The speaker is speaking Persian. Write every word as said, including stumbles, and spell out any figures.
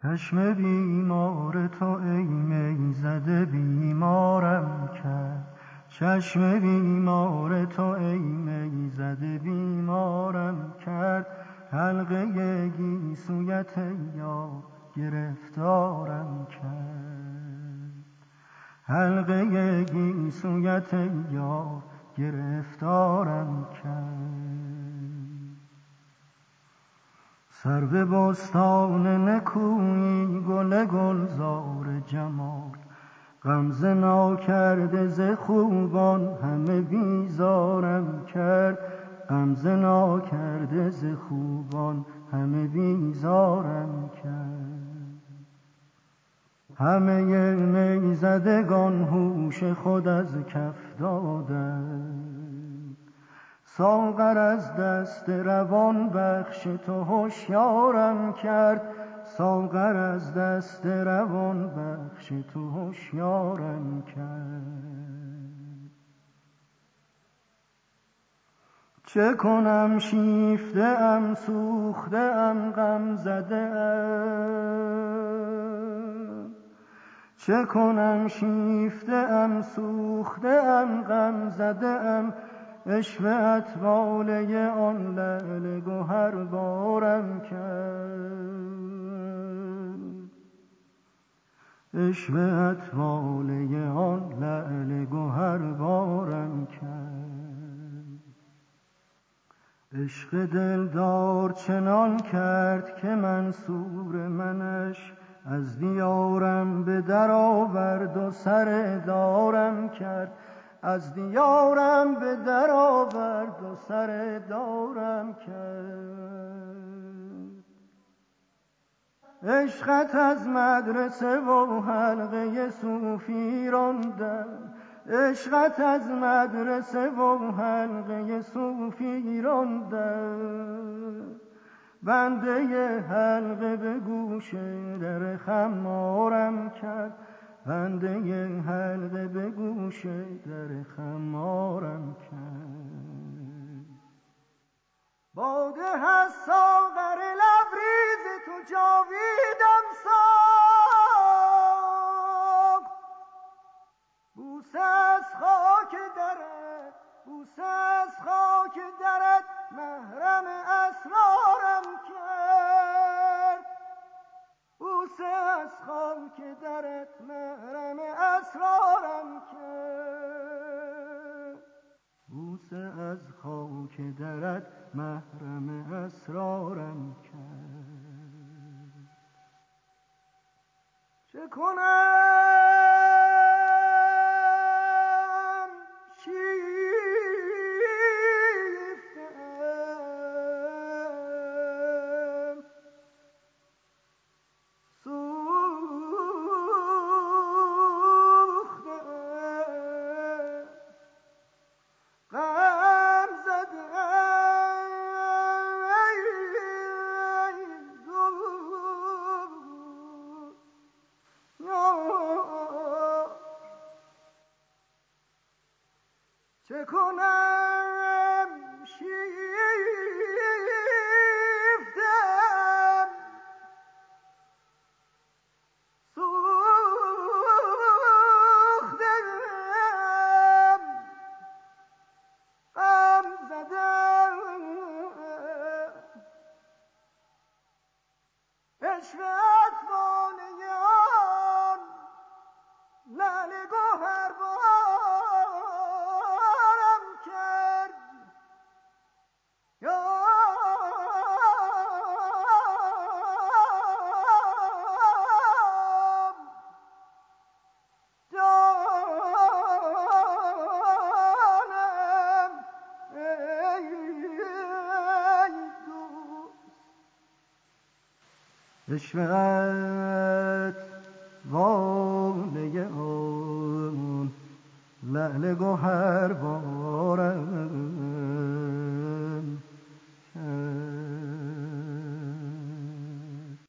چشم بیمار تو ای می زده بیمارم کرد، چشم بیمار تو ای می زده بیمارم کرد، حلقه گیسویت ای یار گرفتارم کرد، حلقه گیسویت ای یار گرفتارم کرد. سرو بستان نکویی گل گلزار جمال، غمزه ناکرده ز خوبان همه بیزارم کرد، غمزه ناکرده ز خوبان همه بیزارم کرد. همه می زدگان هوش خود از کف دادند، ساغر از دست روان بخش تو هوشیارم کرد، ساغر از دست روان بخش تو هوشیارم کرد. چه کنم شیفته ام سوخته ام غم زده ام، چه کنم شیفته ام سوخته ام غم زده ام، عشق اطواله آن لعل گوهر بارم کرد، عشق اطواله آن لعل گوهر بارم کرد. عشق دلدار چنان کرد که منصور منش از دیارم به در آورد و سر دارم کرد، از دیارم به در آورد و سر دارم کرد. عشقت از مدرسه و حلقه صوفی راندم، عشقت از مدرسه و حلقه صوفی راندم، بنده حلقه به گوش در خمارم کرد، بنده حلقه به گوش در خمارم کرد. باده هست ساغر لبریز تو جاویدم ساق، بوسه از خاک درت بوسه از خاک درت محرم اسرارم کرد، بوسه از خاک درت محرم اسرارم کرد، بوسه از خاک درت محرم اسرارم کرد. چه کنم شیفتم سوختم غم زدم چه کنم شیفتم سوختم غم زدم عشق اطفاله آن لعل گوهر بارم کرد، یا جانم ای دوست. عشقت واله آن لعل گوهر بارم